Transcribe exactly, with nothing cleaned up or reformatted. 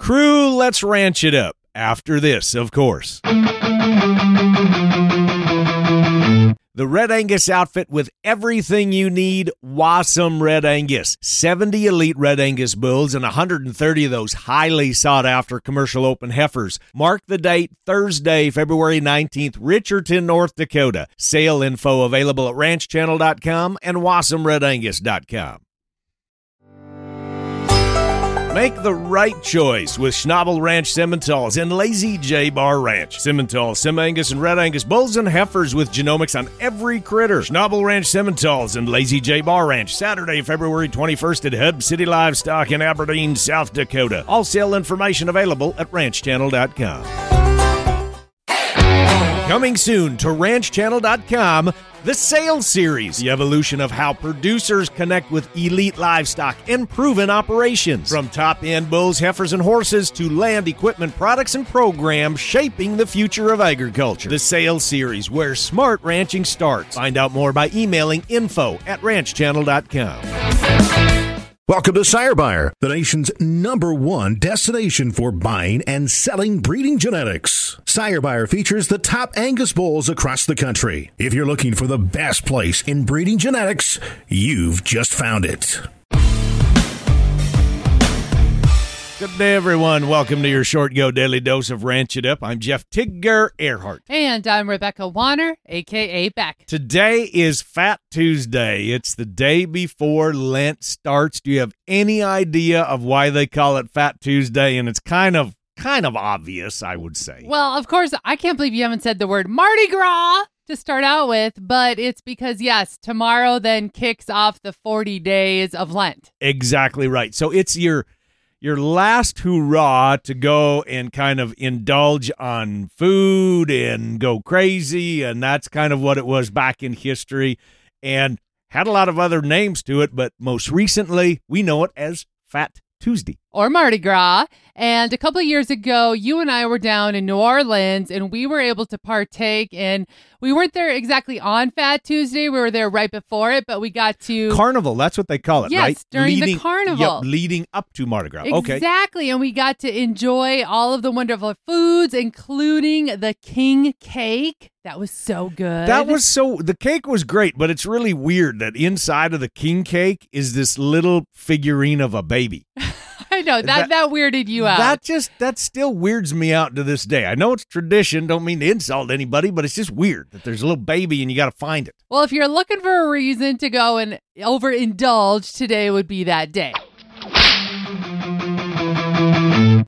Crew, let's ranch it up. After this, of course. The Red Angus outfit with everything you need. Wassom Red Angus. seventy elite Red Angus bulls and one hundred thirty of those highly sought-after commercial open heifers. Mark the date, Thursday, February nineteenth, Richardson, North Dakota. Sale info available at ranch channel dot com and wassom red angus dot com. Make the right choice with Schnabel Ranch Simmentals and Lazy J Bar Ranch. Simmental, Sim-Angus, and Red Angus bulls and heifers with genomics on every critter. Schnabel Ranch Simmentals and Lazy J Bar Ranch, Saturday, February twenty-first at Hub City Livestock in Aberdeen, South Dakota. All sale information available at ranch channel dot com. Coming soon to ranch channel dot com, the Sales Series, the evolution of how producers connect with elite livestock and proven operations. From top-end bulls, heifers, and horses to land equipment, products, and programs shaping the future of agriculture. The Sales Series, where smart ranching starts. Find out more by emailing info at ranch channel dot com. Welcome to Sire Buyer, the nation's number one destination for buying and selling breeding genetics. Sire Buyer features the top Angus bulls across the country. If you're looking for the best place in breeding genetics, you've just found it. Good day, everyone. Welcome to your Short Go Daily Dose of Ranch It Up. I'm Jeff Tigger Earhart. And I'm Rebecca Warner, a k a. Beck. Today is Fat Tuesday. It's the day before Lent starts. Do you have any idea of why they call it Fat Tuesday? And it's kind of kind of obvious, I would say. Well, of course, I can't believe you haven't said the word Mardi Gras to start out with, but it's because, yes, tomorrow then kicks off the forty days of Lent. Exactly right. So it's your... Your last hurrah to go and kind of indulge on food and go crazy, and that's kind of what it was back in history, and had a lot of other names to it, but most recently, we know it as Fat Tuesday. Or Mardi Gras. And a couple of years ago, you and I were down in New Orleans, and we were able to partake in, we weren't there exactly on Fat Tuesday, we were there right before it, but we got to... Carnival, that's what they call it, yes, right? during leading, the carnival. Yep, leading up to Mardi Gras. Okay. Exactly, and we got to enjoy all of the wonderful foods, including the king cake. That was so good. That was so, the cake was great, but it's really weird that inside of the king cake is this little figurine of a baby. I know, that, that that weirded you out. That just, that still weirds me out to this day. I know it's tradition, don't mean to insult anybody, but it's just weird that there's a little baby and you got to find it. Well, if you're looking for a reason to go and overindulge, today would be that day.